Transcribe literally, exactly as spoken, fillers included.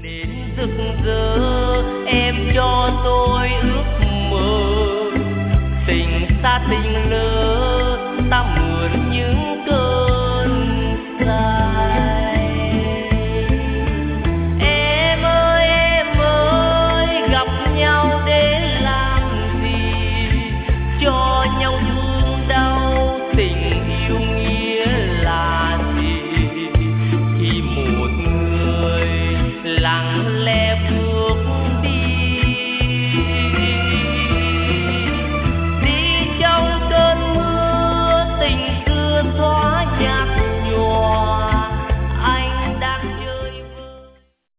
rực rỡ em cho tôi ước mơ tình xa tình lỡ ta mượn những cơn say. Em ơi em ơi gặp nhau để làm gì cho nhau vui